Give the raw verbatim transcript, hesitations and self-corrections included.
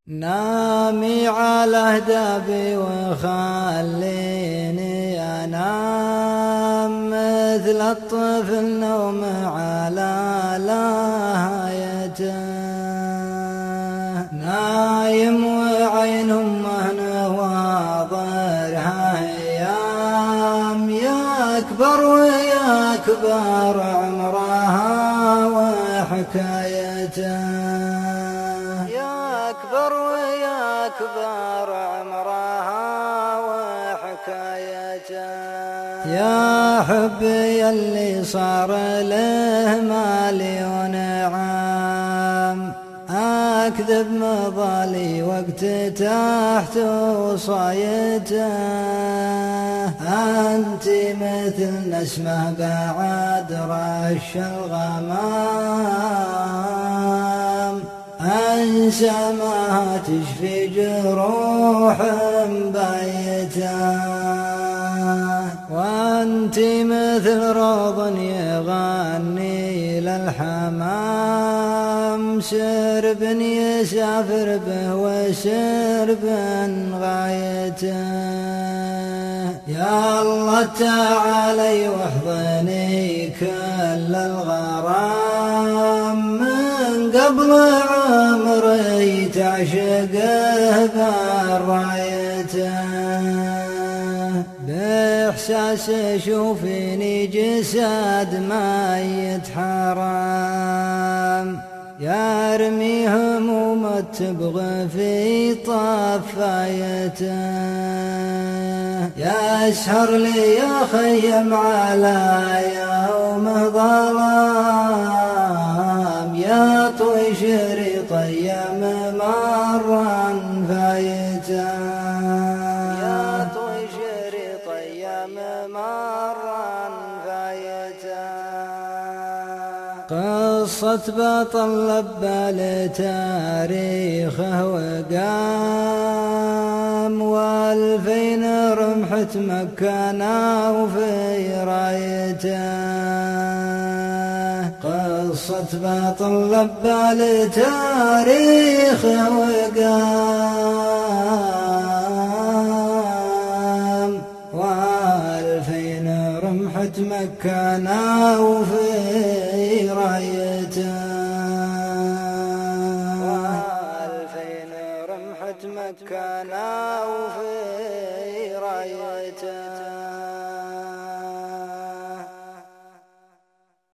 نامي على هدابي وخليني أنام مثل الطفل نوم على لاهيته، نايم وعين أمه نواظرها أيام يكبر ويكبر عمرها وحكايته، يكبر ويكبر عمرها وحكايته. يا حبي اللي صار له مليون عام أكذب مظالي وقت تحت وصايته، أنت مثل نسمة بعد رش الغمام، أنسى ما تشفي جروح بيته، وأنت مثل روض يغني للحمام، سرب يسافر به وسرب غايته. يا الله تعالي واحضني كل الغرام من قبل عمري تعشقه برايته، بإحساس شوفيني جسد ميت حرام، يا رمي هموم تبغى في طفايته، يا اسهر لي يا خيم على يوم ظلام، يا طوي شريط ايام مرا فايته، يا طوي شريط ايام مرا فايته. قصة بطل لبى لتاريخه وقام، والفين رمحة مكانه في رايته، قصة بطل لبى لتاريخه وقام، والفين رمحة مكانه في رايته، والفين رمحة مكانه